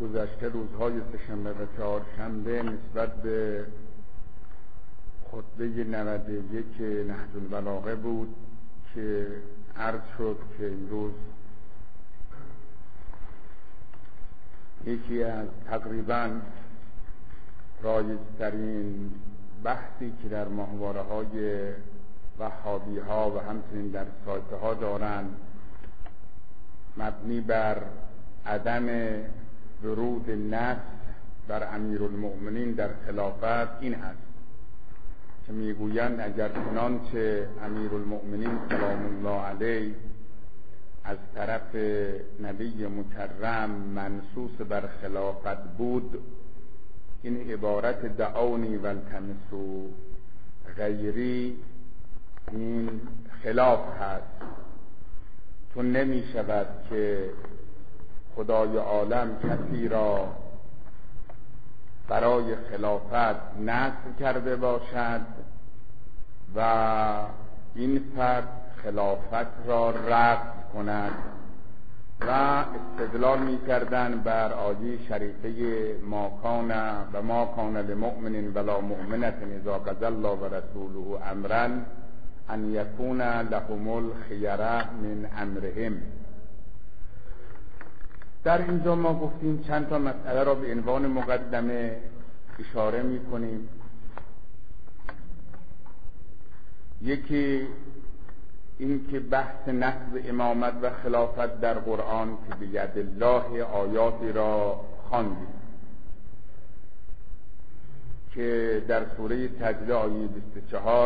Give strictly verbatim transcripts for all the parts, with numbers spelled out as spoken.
گذشته روزهای سه‌شنبه و چهارشنبه نسبت به خطبه نود و یک نهج البلاغه بود که عرض شد که امروز یکی از تقریباً رایج‌ترین بحثی که در ماهواره‌های وهابی‌ها و همچنین در سایت‌ها دارند مبنی بر عدم ورود نص بر امیرالمؤمنین در خلافت این است که میگویند اگر چنانچه امیرالمؤمنین سلام الله علیه از طرف نبی مکرم منصوص بر خلافت بود، این عبارت دعونی و التمسوا غیری این خلاف هست، چون نمی شود که خدای عالم کسی را برای خلافت نصب کرده باشد و این فرد خلافت را رفض کند و استدلال می کردن بر آیه شریفه ما کان و ما کان لمؤمن ولا مؤمنة اذا قضى الله و رسوله امرا ان یکون لهم الخیره من امرهم. در اینجا ما گفتیم چند تا مسئله را به عنوان مقدمه اشاره می کنیم. یکی این که بحث نصب امامت و خلافت در قرآن که به ید الله آیاتی را خواندیم که در سوره سجده آیه بیست و چهار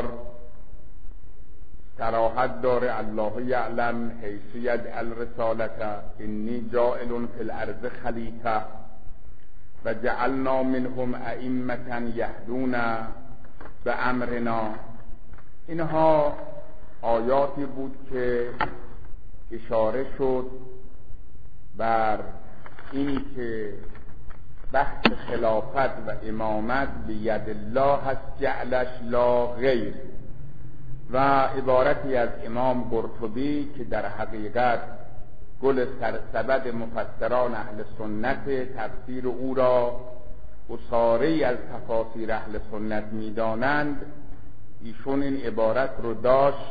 صراحت داره الله یعلم حیث یجعل رسالته انی جاعل فی الارض خلیفه و جعلنا منهم ائمة یهدون بامرنا. اینها آیاتی بود که اشاره شد بر اینی که بحث خلافت و امامت به ید الله هست، جعلش لا غیر، و عبارتی از امام قرطبی که در حقیقت گل سرسبد مفسران اهل سنت، تفسیر او را اساره‌ای از تفاسیر اهل سنت می‌دانند، ایشون این عبارت رو داشت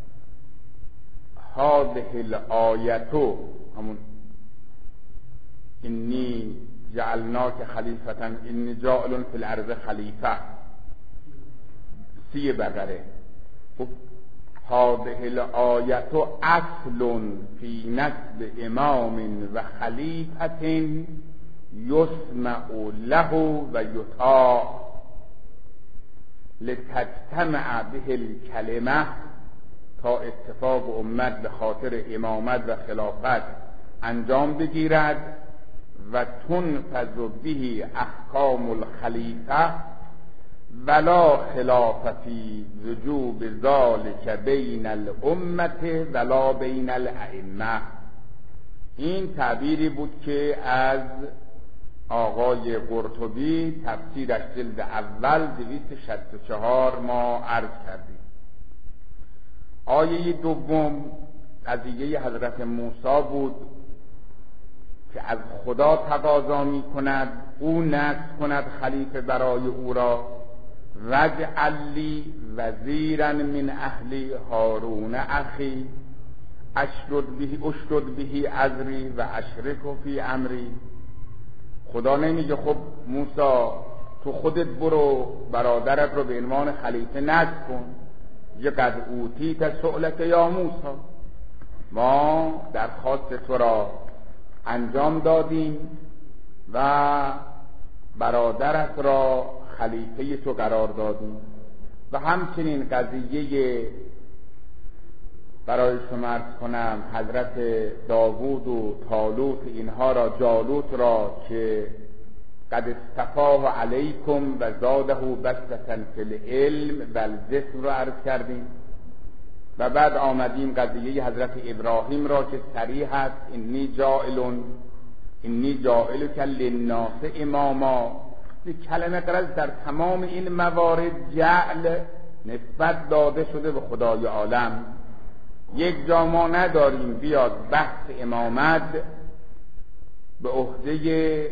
هذه الآیتو همون انی جعلناک خلیفة انی جاعل فی الارض خلیفه سی بقره. هذه الآیت اصل فی نسب امام و خلیفة یسمع له و یطاع لتجتمع به الکلمه، تا اتفاق امت به خاطر امامت و خلافت انجام بگیرد و تنفذ به احکام الخلیفه ولا خلاف فی وجوب ذلک بین الامه ولا بین الائمه. این تعبیری بود که از آقای قرطبی تفسیرش جلد اول دویست و شصت و چهار ما عرض کردیم. آیه دوم قضیه حضرت موسی بود که از خدا تقاضا می کند او نصب کند خلیفه برای او را، وجعل لی وزیرا من اهلی هارون اخی اشدد به اشدد به ازری و اشرکه فی امری. خدا نمیگه خب موسی تو خودت برو برادرت رو به عنوان خلیفه نصب کن، یه قد اوتیت سؤلک یا موسی، ما درخواست تو را انجام دادیم و برادرت را خلیفه تو قرار دادیم. و همچنین قضیه برای شما عرض کنم حضرت داوود و طالوت، اینها را جالوت را که قد اصطفاه علیکم و زاده بسطة فی العلم و الجسم را عرض کردیم. و بعد آمدیم قضیه حضرت ابراهیم را که صریح است انی جاعل انی جاعلک للناس اماما. به کلمه قرض در تمام این موارد جعل نسبت داده شده به خدای عالم. یک جا ما نداریم بیاد بحث امامت به عهده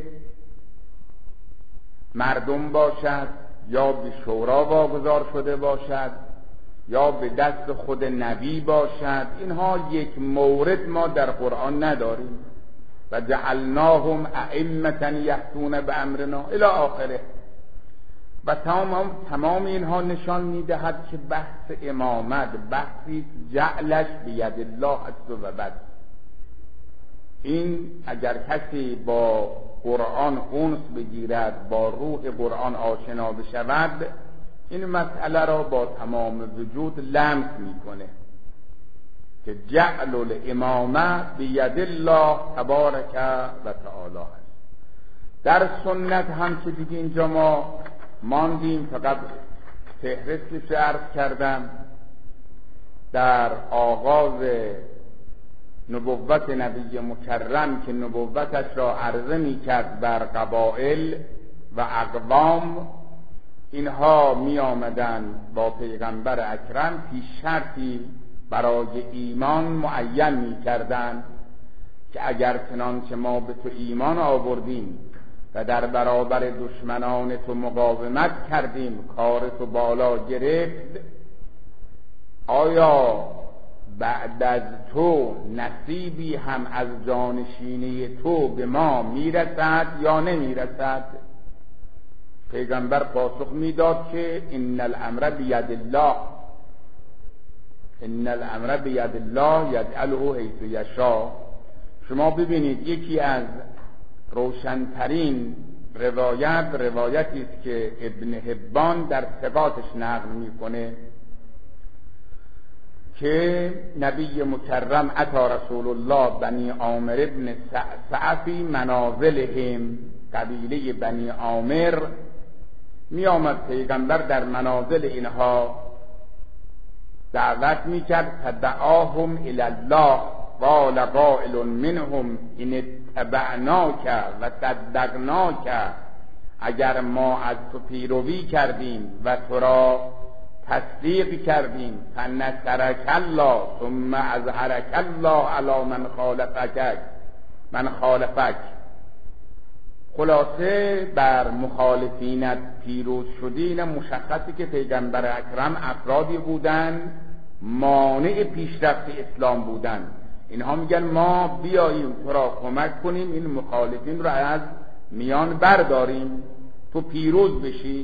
مردم باشد یا به شورا واگذار شده باشد یا به دست خود نبی باشد، اینها یک مورد ما در قرآن نداریم. و جعلناهم ائمة یهدون بامرنا الی آخره. و تمام تمام اینها نشان میدهد که بحث امامت بحثی جعلش بید الله است و بس. این اگر کسی با قرآن انس بگیرد، با روح قرآن آشنا بشود، این مسئله را با تمام وجود لمس میکنه که جعل الامامه بید الله تبارک و تعالی است. در سنت هم که دیگه اینجا ما ماندیم، فقط فهرستش عرض کردم. در آغاز نبوت نبی مکرم که نبوتش را عرضه می کرد بر قبایل و اقوام، اینها می آمدن با پیغمبر اکرم پیش شرطی برای ایمان معین می کردن که اگر چنانچه ما به تو ایمان آوردیم و در برابر دشمنان تو مقاومت کردیم، کار تو بالا گرفت، آیا بعد از تو نصیبی هم از جانشینی تو به ما میرسد یا نمیرسد؟ پیغمبر پاسخ میداد که ان الامر بید الله، ان الامر بید الله یجعله حیث یشاء. شما ببینید یکی از روشنترین روایت روایتی است که ابن حبان در ثقاتش نقل میکنه که نبی مکرم اتی رسول الله بنی عامر ابن سعفی منازلهم، قبیله بنی عامر می آمد پیغمبر در منازل اینها دعوت می کرد. فدعاهم الی الله قال قائل منهم ان اتبعناک و صدقناک، اگر ما از تو پیروی کردیم و تو را تصدیق کردیم، فنصرک الله ثم اظهرک الله علی من خالفک من خالفک. خلاصه بر مخالفینت پیروز شدین مشخصی که پیغمبر اکرم افرادی بودن مانع پیشرفت اسلام بودن. اینها میگن ما بیاییم تو را کمک کنیم، این مخالفین را از میان برداریم، تو پیروز بشی.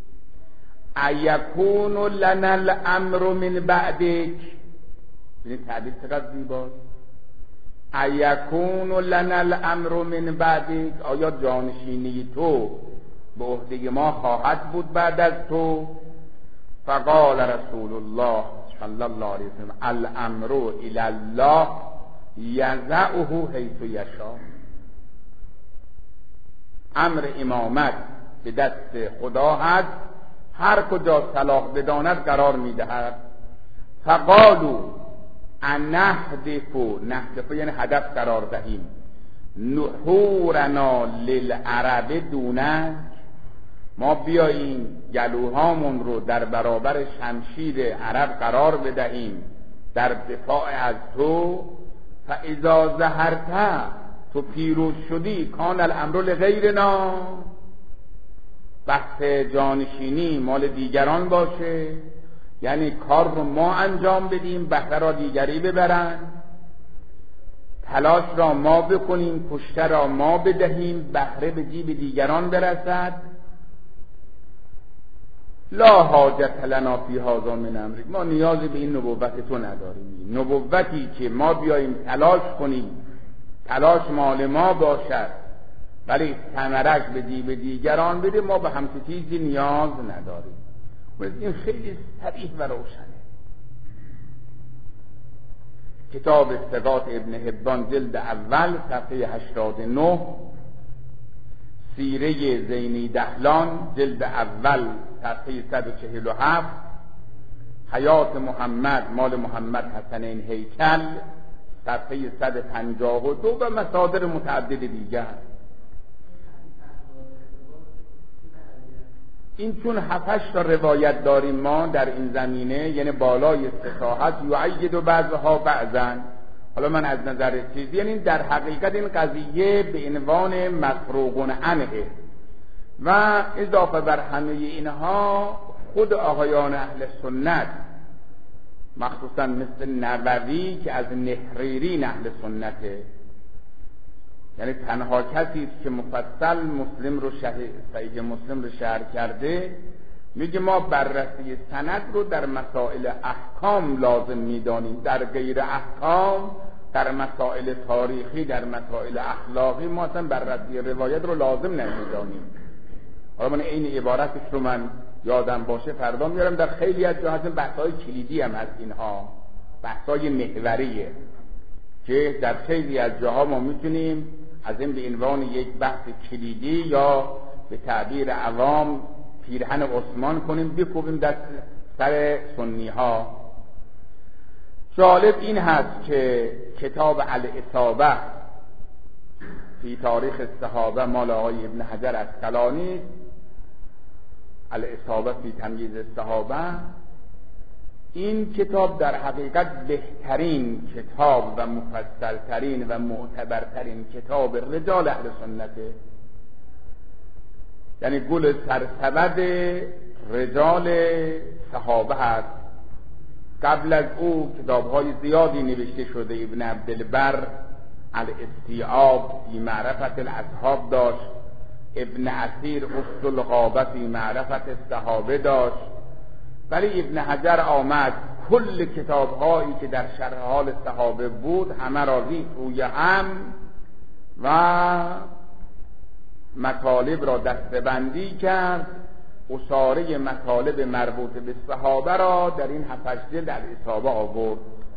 ایکون لنا الامر من بعدک، ببینید تعبیر چقدر زیباست. ایکون لنا الامر من بعدک، آیا جانشینی تو به عهده ما خواهد بود بعد از تو؟ فقال رسول الله صلی الله علیه وسلم الامر الی الله یضعه حیث یشاء. امر امامت به دست خدا هست، هر کجا صلاح بداند قرار میدهد. فقالوا انهدف، نهدف یعنی هدف قرار دهیم، نحورنا للعرب دونک، ما بیاییم گلوهامون رو در برابر شمشیر عرب قرار بدهیم در دفاع از تو. فاذا ظهرت، تو پیروز شدی، کان الامر لغیرنا، بحث جانشینی مال دیگران باشه، یعنی کار رو ما انجام بدیم، بهره را دیگری ببرن، تلاش را ما بکنیم، کشته را ما بدهیم، بهره به جیب دیگران برسد. لا حاجت لنا فی هذا من امرک، ما نیازی به این نبوت تو نداریم. نبوتی که ما بیاییم تلاش کنیم، تلاش مال ما باشد ولی ثمرش به جیب دیگران بده، ما به همچین چیزی نیاز نداریم. این خیلی صریح و روشنه. کتاب ثقات ابن حبان جلد اول صفحه هشتاد و نه، سیره زینی دهلان جلد اول صفحه صد و چهل و هفت، حیات محمد مال محمد حسنین هیکل صفحه صد و پنجاه و دو و مصادر متعدد دیگر. این چون هفتش تا روایت داریم ما در این زمینه، یعنی بالای سه تا هست، یعید و بعضها بعضن، حالا من از نظر چیزی، یعنی در حقیقت این قضیه به عنوان مفروغ عنه و اضافه بر همه اینها خود آقایان اهل سنت، مخصوصا مثل نووی که از نهریرین اهل سنته، یعنی تنها کسی که مفصل مسلم رو صحیح مسلم رو شرح کرده، میگه ما بررسی سند رو در مسائل احکام لازم میدانیم، در غیر احکام، در مسائل تاریخی، در مسائل اخلاقی ما اصلا بررسی روایت رو لازم نمیدانیم. حالا من این عبارتش رو من یادم باشه فردا میارم. در خیلی از جاها بحث‌های کلیدی هم هست، اینها بحث‌های محوریه که در خیلی از جاها ما میتونیم از این به عنوان یک بحث کلیدی یا به تعبیر عوام پیرهن عثمان کنیم، بکوبیم دست سر سنی ها. جالب این هست که کتاب الاصابه فی تاریخ الصحابه مال آقای ابن حجر اسقلانی، الاصابه فی تمییز الصحابه، این کتاب در حقیقت بهترین کتاب و مفصلترین و معتبرترین کتاب رجال اهل سنته، یعنی گل سرسبد رجال صحابه هست. قبل از او کتاب‌های زیادی نوشته شده. ابن عبدالبر الاستیعاب فی معرفت الاصحاب داشت، ابن اثیر اصل الغابه فی معرفت الصحابه داشت، ولی ابن حجر آمد کل کتاب‌هایی که در شرح حال صحابه بود همه را ریخت روی هم و مطالب را دسته‌بندی کرد. اساره مطالب مربوط به صحابه را در این هفت جلد در اصابه آورد.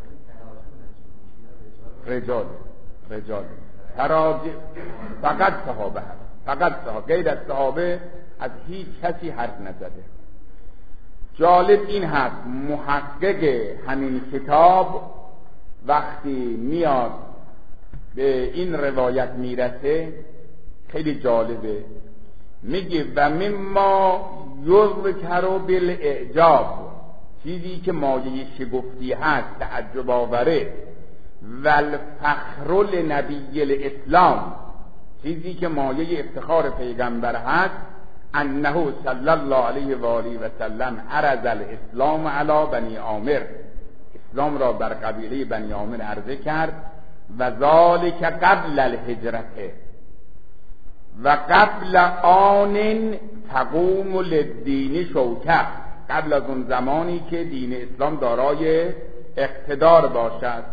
رجال رجال تراجع فقط صحابه هست، فقط صحابه، غیر از صحابه از هیچ کسی حرف نزده. جالب این هست محقق همین کتاب وقتی میاد به این روایت میرسه خیلی جالبه، میگه و مما یذکر بالاعجاب، چیزی که مایه شگفتی هست، تعجب آوره، والفخر لنبی الاسلام، چیزی که مایه افتخار پیغمبر هست، انه صلی الله علیه و آله و سلم عرض الاسلام علی بنی عامر، اسلام را بر قبیله بنی عامر عرضه کرد، و ذالک قبل الهجرت، و قبل آن تقوم للدین شوکه، قبل از اون زمانی که دین اسلام دارای اقتدار باشد.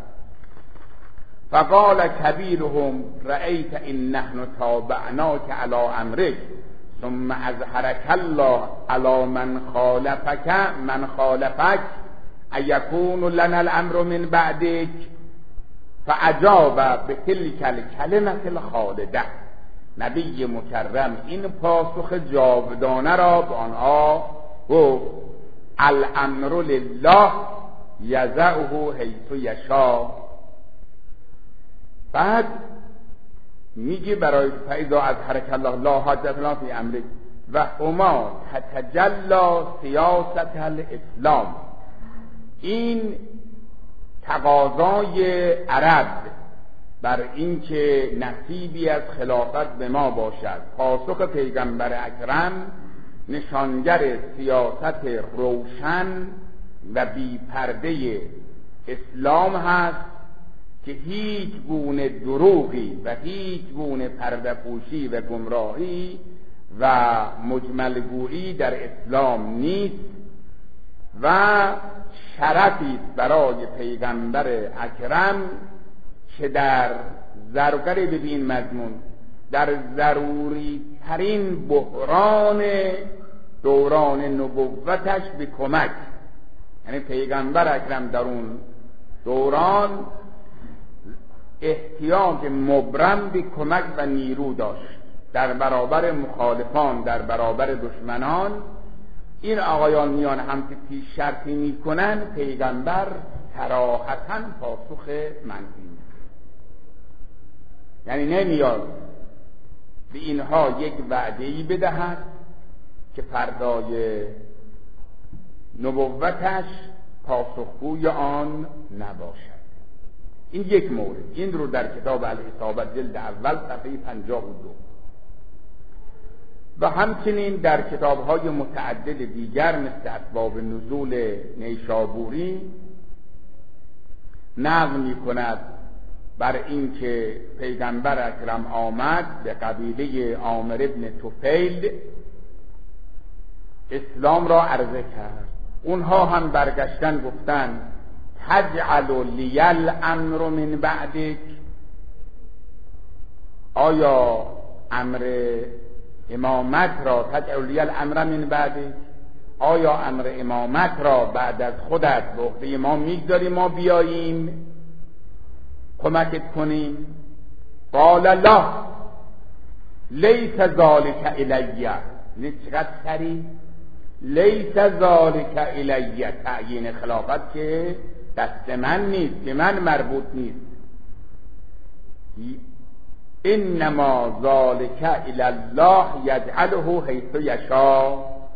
فقال کبیرهم رأیت ان نحن تابعناک علی امرک ثم اظهرک الله علی من خالفک من خالفک ایکون لنا الامر من بعدک، فاجاب بتلک الکلمه الخالده. نبی مکرم این پاسخ جاودانه را به آنها گفت، الامر لله یضعه حیث یشاء. بعد میگه برای فاذا از حرکت الله لا حاجت لنا فی امرک و هما تتجلی سیاست الاسلام، این تقاضای عرب بر اینکه نصیبی از خلافت به ما باشد، پاسخ پیغمبر اکرم نشانگر سیاست روشن و بی پرده اسلام هست که هیچ گونه دروغی و هیچ گونه پرده پوشی و گمراهی و مجملگویی در اسلام نیست و شرفی برای پیغمبر اکرم که در ضرورت ببین مضمون در ضروری ترین بحران دوران نبوتش به کمک، یعنی پیغمبر اکرم در اون دوران احتیاج مبرم به کمک و نیرو داشت در برابر مخالفان، در برابر دشمنان. این آقایان میان هم که پیش شرطی میکنن، پیغمبر صراحتاً پاسخ منفی، یعنی نمیاد به اینها یک وعده‌ای بدهد که فردای نبوتش پاسخگوی آن نباشد. این یک مورد، این رو در کتاب الاصابه جلد اول صفحه پنجاه و دو و همچنین در کتاب‌های متعدد دیگر مثل اسباب نزول نیشابوری نقل می‌کند بر این که پیغمبر اکرم آمد به قبیله عامر ابن طفیل اسلام را عرضه کرد. اونها هم برگشتن گفتن تجعل لیل امر من بعدک، آیا امر امامت را تجعل لیل امر من بعدک، آیا امر امامت را بعد از خودت به عهده ما میگذاری ما بیاییم کمکت کنیم؟ قال لا لیس ذالک الیه، چقدر سریع، لیس ذالک الیه، تعیین خلافت که دست من نیست، به من مربوط نیست. انما ذالک الی الله یجعله حیث یشاء.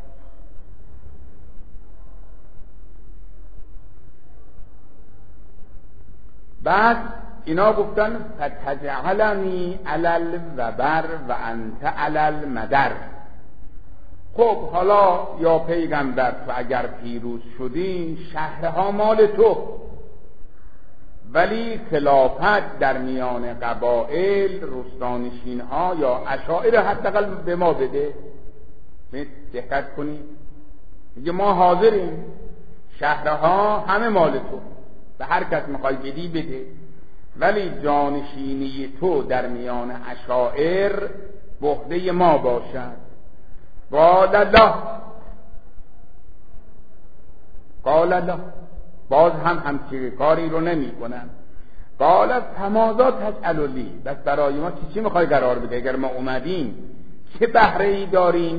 بعد اینا گفتن فتجعلنی علی الوبر و انت علی المدر. خب حالا یا پیغمبر تو اگر پیروز شدی شهرها مال تو، ولی خلافت در میان قبائل رستانشین ها یا اشاعره حداقل به ما بده. دقت کنید میگه ما حاضریم، شهرها همه مال تو، به هر کس میخوای بدی بده، ولی جانشینی تو در میان اشاعر به عهده ما باشد. قال لا قال لا، باز هم همچین کاری رو نمی کنن. قال فماذا تجعل لی، بس برای ما چی چی میخوای قرار بده؟ اگر ما اومدیم چه بهره ای داریم؟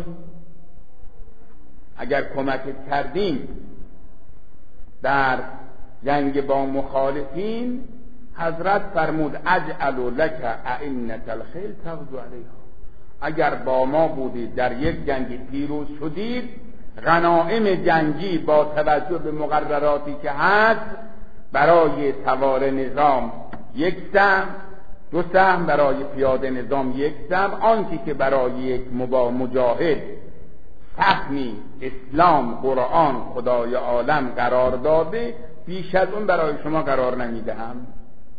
اگر کمکت کردیم در جنگ با مخالفین، حضرت فرمود اجعل لک ائنة الخیل تغدو علیها، اگر با ما بودید در یک جنگ پیروز شدید، غنایم جنگی با توجه به مقرراتی که هست برای سوار نظام یک سهم، دو سهم برای پیاده نظام یک سهم، آنچه که برای یک مجاهد سهمی اسلام قرآن خدای عالم قرار داده بیش از اون برای شما قرار نمیدهم.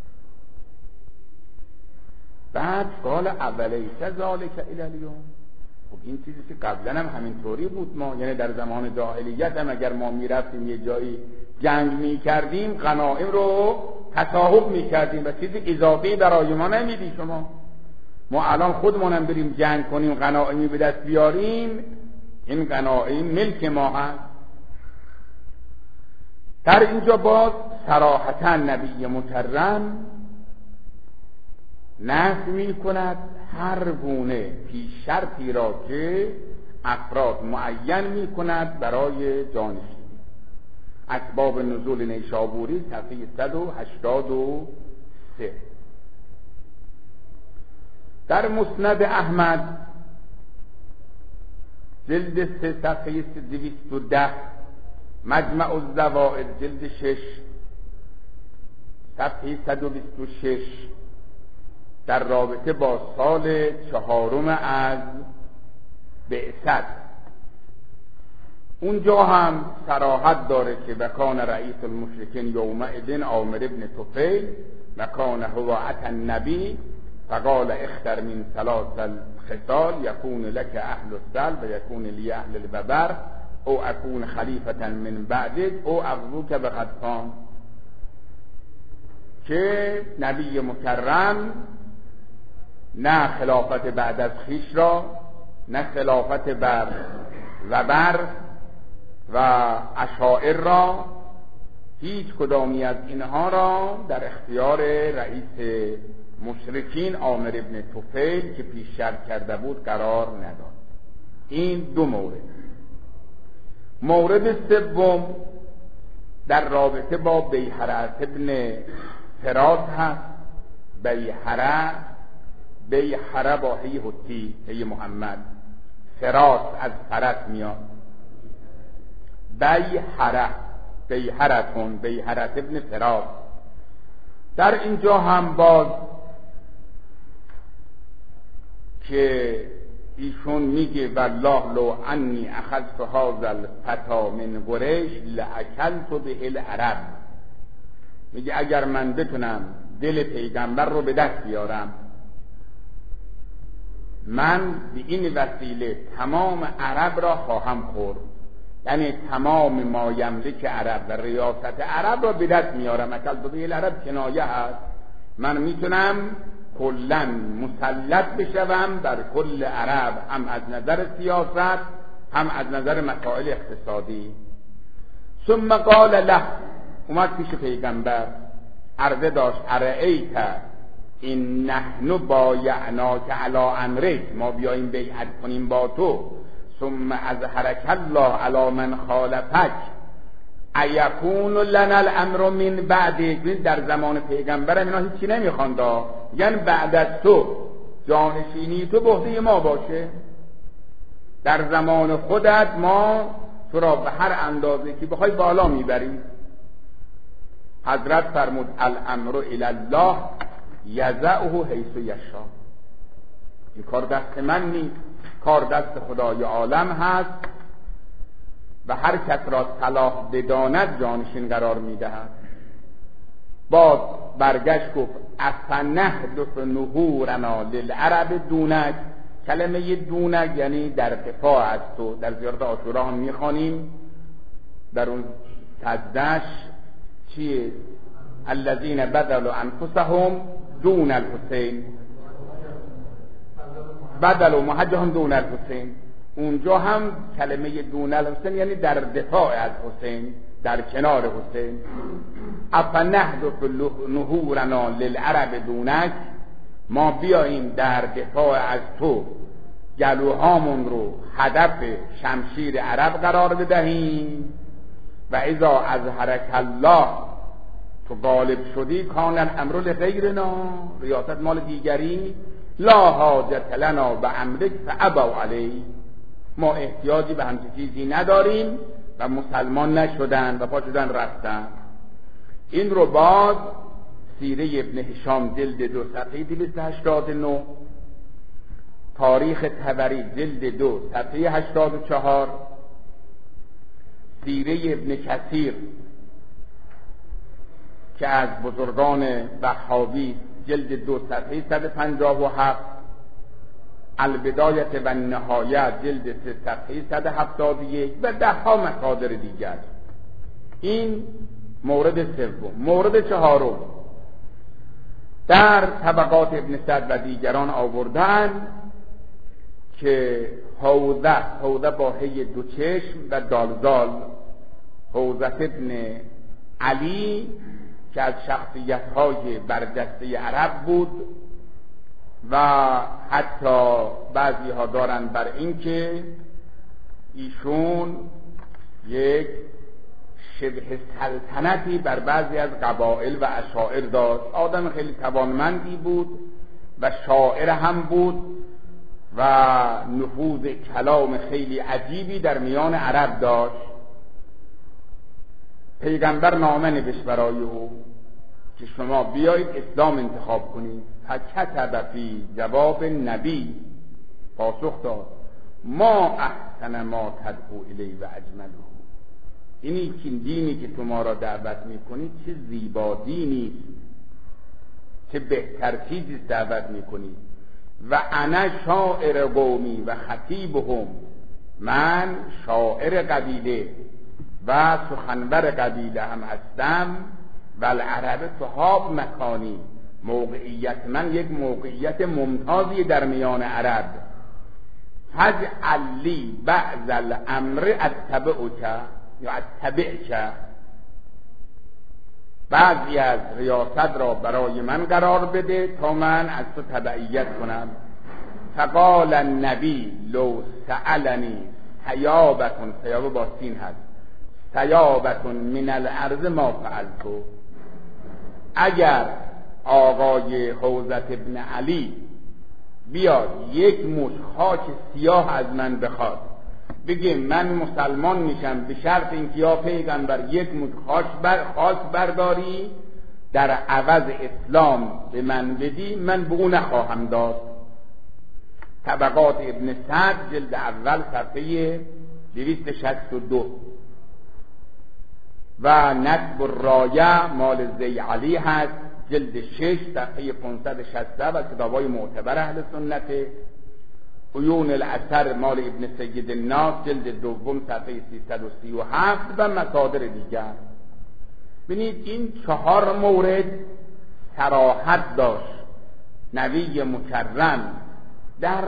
بعد قال اولیس ذالک الی الیوم، خب این چیزی که قبلا هم همینطوری بود، ما یعنی در زمان جاهلیت هم اگر ما میرفتیم یه جایی جنگ میکردیم غنایم رو تصاحب میکردیم و چیزی اضافی برای ما نمیدی شما. ما الان خودمونم بریم جنگ کنیم غنایمی به دست بیاریم، این غنایم ملک ما هست. در اینجا باز صراحتا نبی مکرم نفی می کند هر گونه پیش شرطی را که افراد معین می کند برای جانشینی. اسباب نزول نیشابوری صفحه صد و هشتاد و سه. در مسند احمد جلد سه صفحه دویست و ده، مجمع الزوائد جلد شش صفحه صد و بیست و شش، در رابطه با سال چهارم از بعثت اونجا هم صراحت داره که وکان رئیس المشرکین یومئذ عامر ابن طفیل وکان هو اتى النبی فقال اختر من ثلاث الخصال یکون لك اهل السلب و یکون لی اهل الببر او اکون خلیفة من بعدک او اغزوک بغطفان، که نبی مکرم نه خلافت بعد از خیش را، نه خلافت بر وبر و اشاعر را، هیچ کدامی از اینها را در اختیار رئیس مشرکین عامر ابن طفیل که پیش شرط کرده بود قرار نداد. این دو مورد. مورد سوم در رابطه با بیحره ابن فراس هست. بیحره بیحره با هی حتی، هی محمد، فراس از فرس میاد. بیحره بیحرتون بیحره ابن فراس. در اینجا هم باز که ایشون میگه والله لو انی اخذت هذا الفتى من قریش لاکلت به العرب، میگه اگر من بتونم دل پیغمبر رو به دست بیارم، من به این وسیله تمام عرب را خواهم خورد. یعنی تمام ما یملک عرب و ریاست عرب را به دست میارم. اکلت به العرب کنایه هست، من میتونم کلا مسلط بشوم بر کل عرب، هم از نظر سیاست هم از نظر مسائل اقتصادی. ثم قال له، اومد پیش پیغمبر عرضه داشت ارأیت این نحن بایعناک علی امرک، ما بیاییم بیعت کنیم با تو، ثم اظهرک الله علی من خالفک ایکون لنا الامر من بعد. در زمان پیغمبر اینا هیچی نمیخواند، یعنی بعد از تو جانشینی تو به عهده ما باشه، در زمان خودت ما تو را به هر اندازه که بخوای بالا میبریم. حضرت فرمود الامر الی الله یضعه حیث یشاء، این کار دست من نیست، کار دست خدای عالم هست و هر کس را صلاح بداند جانشین قرار میدهد. باز برگشت گفت افنحدث نحورنا للعرب دونک. کلمه دونک یعنی در دفاع از تو. در زیارت عاشورا هم میخوانیم در اون سجدهش چیه؟ الذین بدلوا انفسهم دون الحسین، بدلوا محجهم دون الحسین. اونجا هم کلمه دون الحسین یعنی در دفاع از حسین، در کنار حسین. افنحدث نحورنا للعرب دونک، ما بیاییم در دفاع از تو گلوهامون رو هدف شمشیر عرب قرار بدهیم. و اذا اظهرک الله، تو غالب شدی، کان الامر لغیرنا، ریاست مال دیگری، لا حاجت لنا به امرک فابوا علی، ما احتیاجی به همچین چیزی نداریم و مسلمان نشدن و پا شدن رفتن. این رو باز سیره ابن هشام جلد دو صفحه دویست و هشتاد و نه، تاریخ طبری جلد دو صفحه هشتاد و چهار، سیره ابن کثیر که از بزرگان وهابی جلد دو صفحه صد و پنجاه و هفت، البدایه و نهایه جلد سه صفحه صد و هفتاد و یک و ده ها مصادر دیگر. این مورد سوم. مورد چهارم در طبقات ابن سعد و دیگران آوردن که حوضه، حوضه با هی دو چشم و دالزال، حوضه ابن علی که از شخصیت‌های برجسته عرب بود و حتی بعضی ها دارن بر این که ایشون یک شبه سلطنتی بر بعضی از قبایل و اشاعر داشت. آدم خیلی توانمندی بود و شاعر هم بود و نفوذ کلام خیلی عجیبی در میان عرب داشت. پیغمبر نامه نوشت برای او که شما بیایید اسلام انتخاب کنید. فکتب فی جواب نبی، پاسخ داد ما احسن ما تدعو الی و اجمله، اینی که دینی که تو ما را دعوت میکنید چه زیبا دینی، چه بهتر چیزی دعوت میکنید. و انا شاعر قومی و خطیبهم، من شاعر قبیله و سخنور قبیله هم هستم. و العرب صحاب مکانی، موقعیت من یک موقعیت ممتازی در میان عرب. فجعل لی بعض الامر اتبعک یا اتبعک، بعضی از ریاست را برای من قرار بده تا من از تو تبعیت کنم. فقال النبی لو سألنی ثیابتون، ثیاب با سین هست، ثیابتون من الارض ما فعلتو، اگر آقای حوضة ابن علی بیاد یک مش خاک سیاه از من بخواد، بگه من مسلمان میشم به شرط اینکه یا پیغمبر یک مش خاک بر خاک برداری در عوض اسلام به من بدی من به او نخواهم داد. طبقات ابن سعد جلد اول صفحه دویست و شصت و دو و نصب الرایه مال زی علی هست جلد شش صفحه پانصد و شصت و کتابای معتبر اهل سنت. عیون الاثر مال ابن سید الناس جلد دوم صفحه سیصد و سی و هفت و مصادر دیگر. ببینید این چهار مورد صراحت داشت نبی مکرم در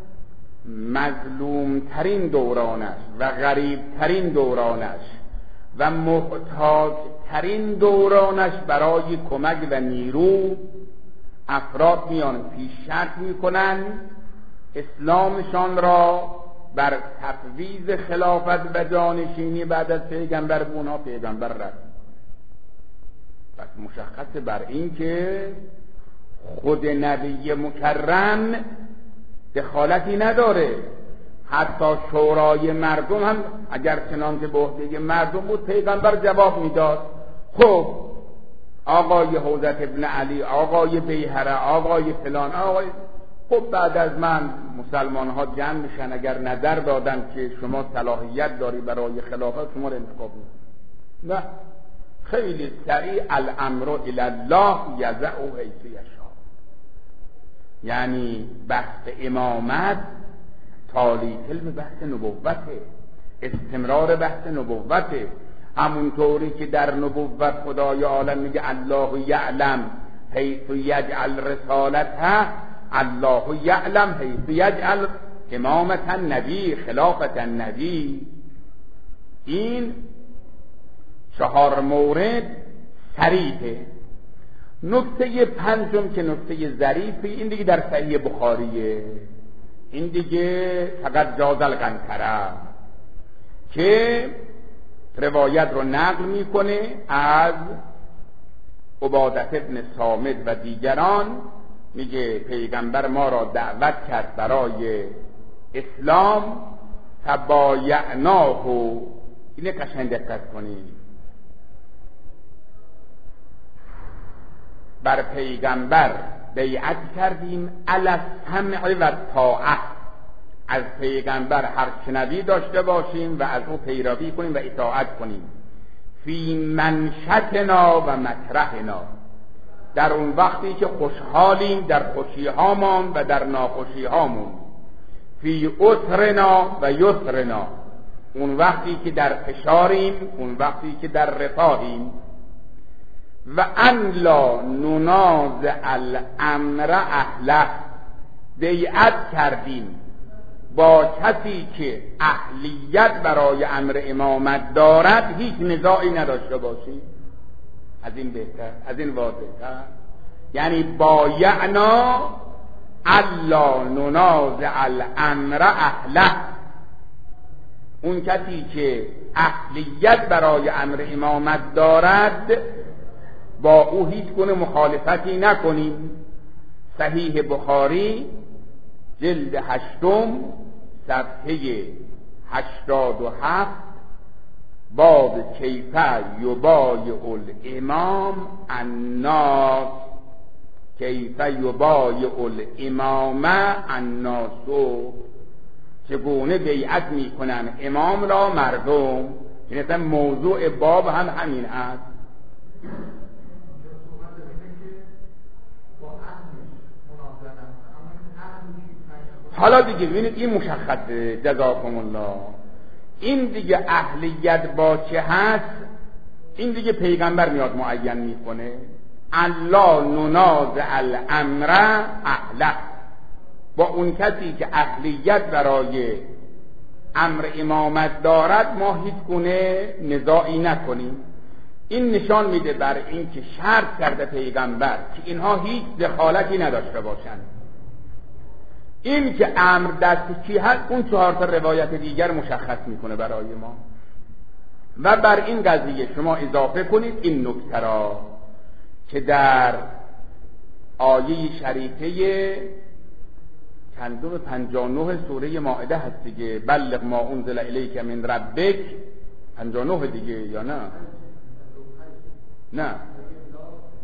مظلوم ترین دورانش و غریب ترین دورانش و محتاج ترین دورانش برای کمک و نیرو افراد میان پیشرفت میکنن اسلامشان را بر تفویض خلافت و جانشینی بعد از پیغمبر به اونها پیغمبر رسید. پس مشخصه بر این که خود نبی مکرم دخالتی نداره. حتی شورای مردم هم اگر چنانکه به عهده مردم بود پیغمبر جواب میداد. خب آقای حوزت ابن علی، آقای بیهره، آقای فلان، آقای خب بعد از من مسلمان ها جمع میشن اگر نظر دادن که شما صلاحیت داری برای خلافت شما رو انتخاب میکنید. نه، خیلی سریع الامر الی الله یضع حیث یشاء. یعنی بحث امامت تالی علم بحث نبوته، استمرار بحث نبوته. همونطوری که در نبوت خدای عالم میگه الله یعلم حیث یجعل رسالته، الله یعلم حیث یجعل امامت النبی، خلافت النبی. این چهار مورد صریحه. نکته پنجم که نکته ظریفی، این دیگه در صحیح بخاریه، این دیگه فقط جاز القنطره که روایت رو نقل میکنه از عبادت ابن صامت و دیگران. میگه پیغمبر ما را دعوت کرد برای اسلام فبایعناه. اینه قشنگ دقت کنید، بر پیغمبر بیعت کردیم علی السمع و طاعه، از پیغمبر هر چنوی داشته باشیم و از او پیروی کنیم و اطاعت کنیم. فی منشتنا و مکرهنا، در اون وقتی که خوشحالیم در خوشی هامان و در ناخوشی هامون. فی عسرنا و یسرنا، اون وقتی که در فشاریم، اون وقتی که در رفاهیم. و ان لا ننازع الامر اهله، بیعت کردیم با کسی که اهلیت برای امر امامت دارد هیچ نزاعی نداشته باشیم. از این بهتر، از این واضح‌تر. یعنی بایعنا الا ننازع الامر اهله، اون کسی که اهلیت برای امر امامت دارد با او هیچ گونه مخالفتی نکنیم. صحیح بخاری جلد هشتم صفحه هشتاد و هفت باب کیفه یبایع الامام الناس، کیفه یبایع الامام الناس، چگونه بیعت میکنن امام را مردم. این اصلا موضوع باب هم همین است. حالا دیگه ببینید این مشخصه، جزاکم الله. این دیگه اهلیت با چه هست، این دیگه پیغمبر میاد معین میکنه. الله ننازع الامر اهله، با اون کسی که اهلیت برای امر امامت دارد ما هیچ گونه نزاعی نکنیم. این نشان میده بر این که شرط کرده پیغمبر که اینها هیچ دخالتی نداشته باشند. این که امر دست کی هست اون چهار تا روایت دیگر مشخص میکنه برای ما. و بر این قضیه شما اضافه کنید این نکته را که در آیه شریفه چندم پنجاه و نه سوره مائده هست دیگه، بلغ ما انزل الیک من ربک، پنجاه و نه دیگه یا نه؟ نه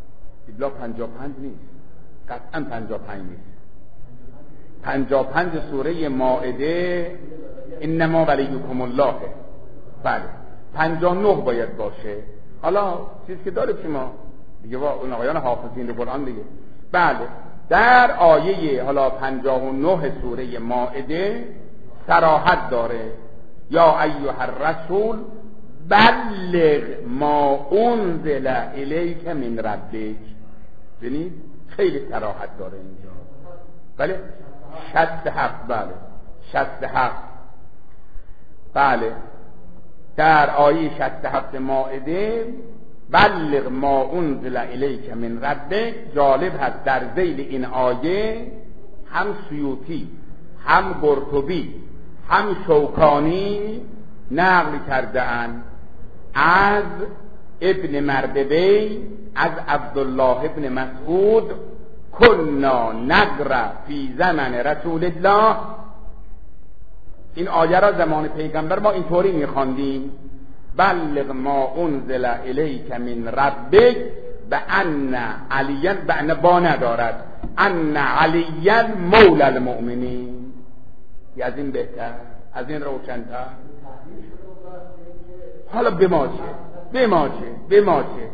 ایبلا پنجاه و پنج نیست، قطعا پنجاه و پنج نیست. پنجاه و پنج سوره مائده انما ولیکم الله، بله پنجاه و نه باید باشه. حالا چیزی که داره شما دیگه با اون آقایان حافظین قرآن دیگه. بله در آیه حالا پنجاه و نه سوره مائده صراحت داره یا ایها الرسول بلغ ما انزل الیک من ربک. ببینید خیلی صراحت داره اینجا. بله شصت و هفت، بله شصت و هفت، بله در آیه شصت و هفت مائده بلغ ما انزل الیک من ربک. جالب هست در ذیل این آیه هم سیوطی هم قرطبی هم شوکانی نقل کرده اند از ابن مردوی از عبدالله ابن مسعود کنا نقرأ فی زمن رسول الله. این آیه را زمان پیغمبر ما اینطوری میخواندیم بلغ ما انزل الیک من ربک به ان علیاً، به ان با ندارد، ان علیاً مولا المؤمنین. از این بهتر، از این روشن‌تر. حالا به ما چه به ما چه به ما چه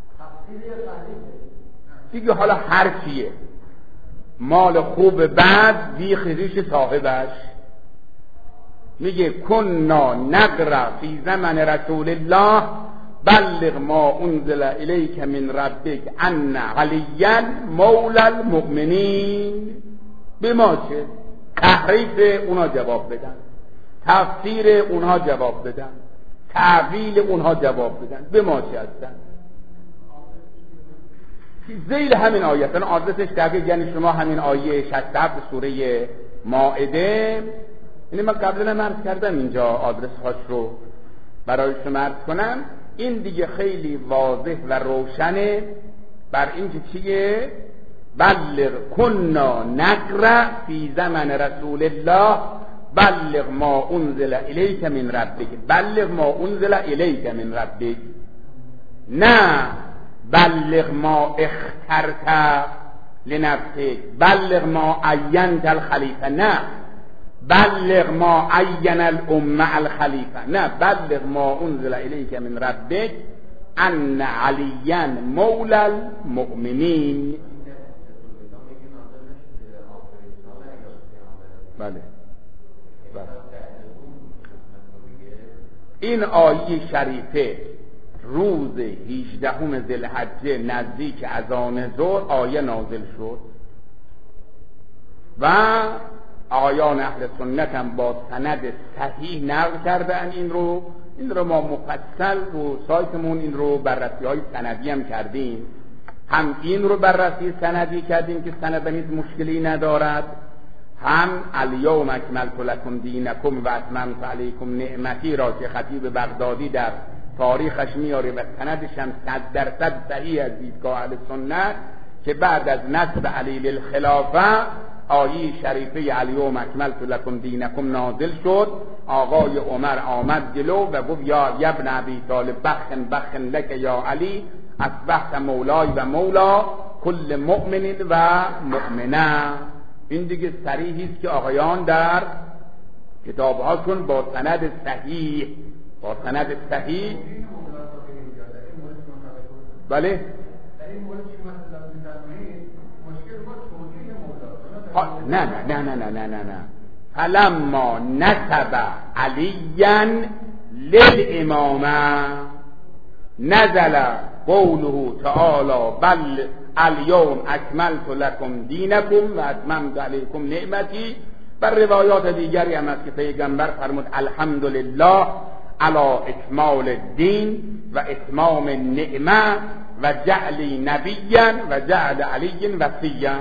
دیگه، حالا هر چیه مال خوب بعد بیخ ریش صاحبش. میگه کنا نقرأ فی زمن رسول الله بلغ ما انزل الیک من ربک ان علیاً مولا المؤمنین. به ما چه؟ تحریف اونا جواب بدن، تفسیر اونها جواب بدن، تعویل اونها جواب بدن، به ما چه هستن؟ ذیل همین آیتن آدرسش دقیق، یعنی شما همین آیه شصت و هفت سوره مائده، یعنی من قبلا عرض کردم اینجا آدرس هاش رو برای شما عرض کنم. این دیگه خیلی واضح و روشنه بر این که چیه بلغ کنا نقرأ فی زمن رسول الله بلغ ما انزل الیک من ربک. بلغ ما انزل الیک من ربک، نه بلغ ما اخترت لنفسک، بلغ ما عینت الخلیفه، نه بلغ ما عین الامه الخلیفه، نه بلغ ما انزل الیک من ربک ان علیاً مولا المؤمنین. بله بله. این آیه شریفه روز هجدهم ذوالحجه نزدیک اذان ظهر آیه نازل شد و آیان اهل سنت هم با سند صحیح نقل کردن این رو. این رو ما مفصل رو سایتمون این رو بررسی های سندی هم کردیم، هم این رو بررسی سندی کردیم که سند نیز مشکلی ندارد، هم الیوم اکملت لکم دینکم و اتممت علیکم نعمتی را که خطیب بغدادی در تاریخش میاره و سندش هم صد درصد صحیح از دیدگاه اهل سنت که بعد از نصب علی للخلافه آیه شریفه الیوم اکملت لکم دینکم نازل شد. آقای عمر آمد جلو و گفت یا ابن ابی طالب بخن بخن لک یا علی اصبحت مولای و مولا کل مؤمن و مؤمنه. این دیگه صریحی است که آقایان در کتابهاشون با سند صحیح با سند صحیح بله نه نه نه نه نه نه نه نه فلما نسب علیاً للامامه نزل قوله تعالی بل الیوم اکملت لکم دینکم و اتممت علیکم نعمتی. بر روایات دیگری هم است که پیغمبر فرمود الحمدلله علی اکمال الدین و اتمام النعمه و جعلی نبیا و جعل علی وصیا.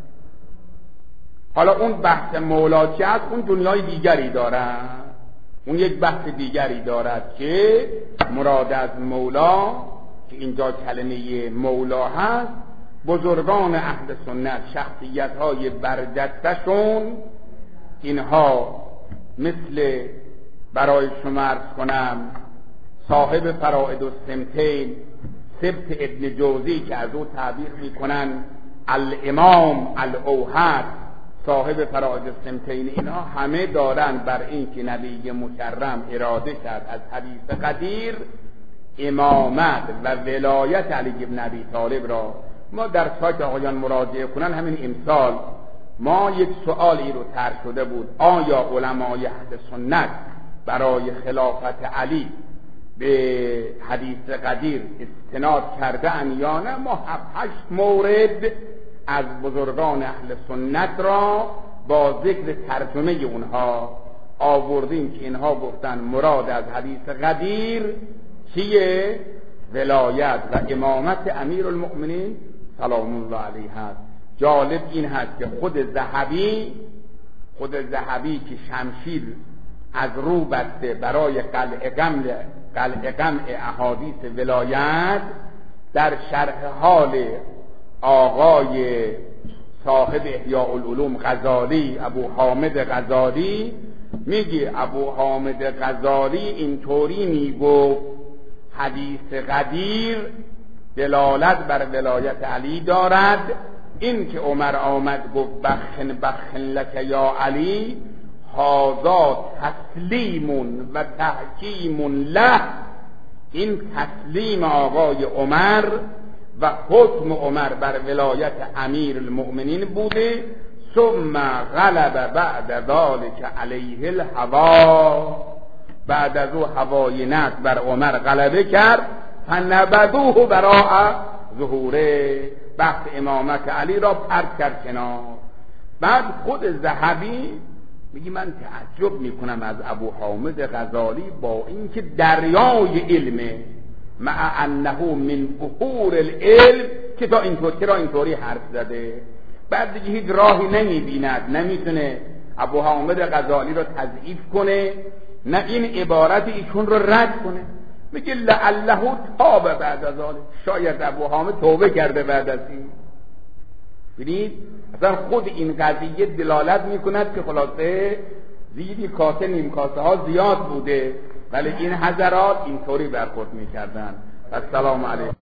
حالا اون بحث مولا چه است؟ اون دنیای دیگری دارد، اون یک بحث دیگری دارد که مراد از مولا که اینجا کلمه مولا هست بزرگان اهل سنت شخصیت های برجستشون اینها مثل برای شما عرض کنم صاحب فرائد السمتین سبت ابن جوزی که از او تعبیر میکنن الامام الاوحد صاحب فرائض السمتین، اینا همه دارن بر این که نبی مکرم اراده کرد از حدیث قدیر امامت و ولایت علی بن ابی طالب را. ما در سایت آقایان مراجعه کنن همین امسال ما یک سوالی رو طرح شده بود، آیا علمای اهل سنت برای خلافت علی به حدیث قدیر استناد کرده ان یا نه؟ ما هفت هشت مورد از بزرگان اهل سنت را با ذکر ترجمه اونها آوردیم که اینها گفتن مراد از حدیث قدیر چیه؟ ولایت و امامت امیر المؤمنین سلام الله علیه هست. جالب این هست که خود ذهبی خود ذهبی که شمشیر از رو بسته برای قلع قمع قلع قمع احادیث ولایت، در شرح حال آقای صاحب احیاء العلوم غزالی ابو حامد غزالی میگه ابو حامد غزالی اینطوری میگفت حدیث قدیر دلالت بر ولایت علی دارد. این که عمر آمد گفت بخن بخن لک یا علی، هذا تسلیم و تحکیم له، این تسلیم آقای عمر و حکم عمر بر ولایت امیر المؤمنین بوده. ثم غلب بعد ذلك علیه الهوا، بعد از او هوای نفس بر عمر غلبه کرد، فنبذوه براء ظهوره، بحث امامت علی را پرت کرد کنار. بعد خود ذهبی میگه من تعجب میکنم از ابو حامد غزالی با اینکه دریای علمه، مع انه من بحور العلم، که تا اینطور چرا اینطوری حرف زده. بعد دیگه هیچ راهی نمیبیند، نمیتونه ابو حامد غزالی را تضعیف کنه، نه این عبارت ایشون رو رد کنه. میگه لعله تاب بعد از ذلك، شاید ابو حامد توبه کرده بعد از این. ببینید اصلا خود این قضیه دلالت میکند که خلاصه زیدی کاسه نیم کاسه ها زیاد بوده، ولی این حضرات اینطوری برخورد میکردن. السلام علیکم.